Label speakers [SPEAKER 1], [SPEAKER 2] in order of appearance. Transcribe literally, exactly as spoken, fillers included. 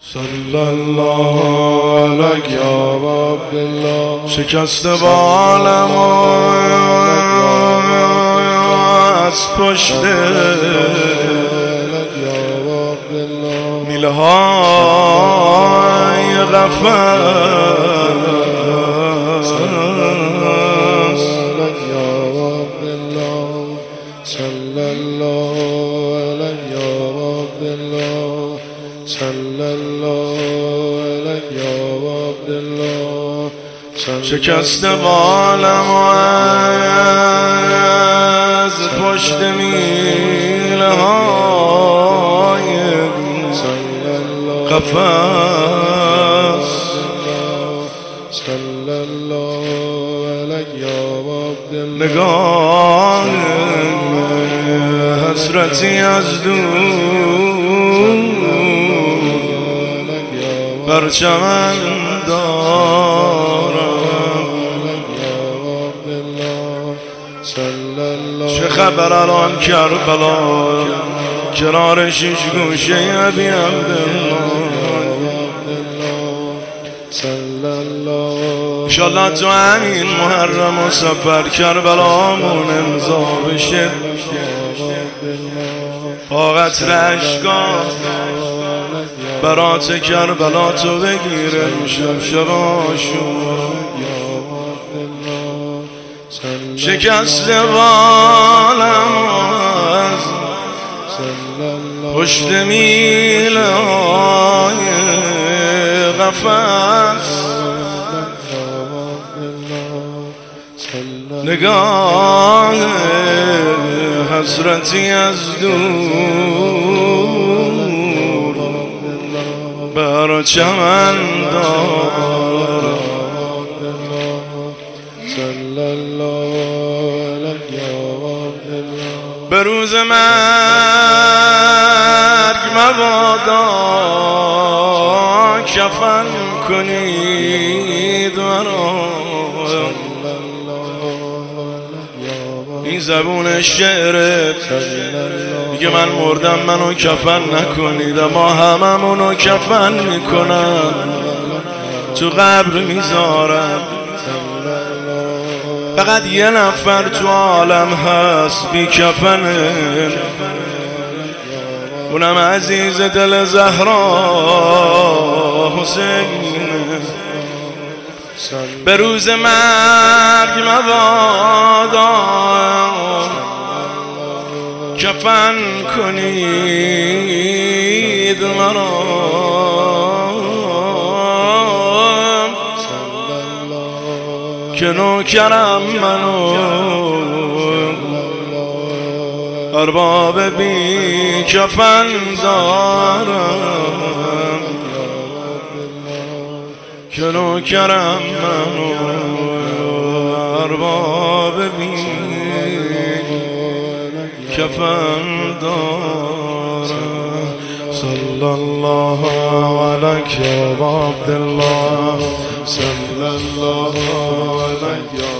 [SPEAKER 1] صلی الله علیک یا عبدالله. شکست بالم از پشت میله های قفس صلی الله علیک یا عبدالله. صلی الله علیک یا عبدالله. شکست بالم از پشت میله های قفس صلی الله علیک یا عبدالله. نگاه حسرتی از دور بر چمن دارم. چه خبر الان کربلا کنار شش گوشه ابی عبدالله. انشالله تو همین محرم و سفر کربلامون امضا بشه. طاقت رشگاه برات کربلا تو بگیره شب شباشون. شکست بالم از پشت میله های قفس. نگاه حسرتی از دور بر چمن دارم. صلی الله علیک یا عبدالله. به روز مرگ مبادا کفن کنید مرا. این زبون شعره میگه من مردم منو کفن نکنید، اما هممونو کفن میکنن تو قبر میذارم. فقط یه نفر تو عالم هست بی کفنه، اونم عزیز دل زهرا حسین. به روز مرگ مبادا کفن کنید مرا. که نوکرم منو ارباب بی کفن دارم. که نوکرم منو ارباب بی کفن دارم. صلی الله علیک یا عبدالله. صلی الله علیک یا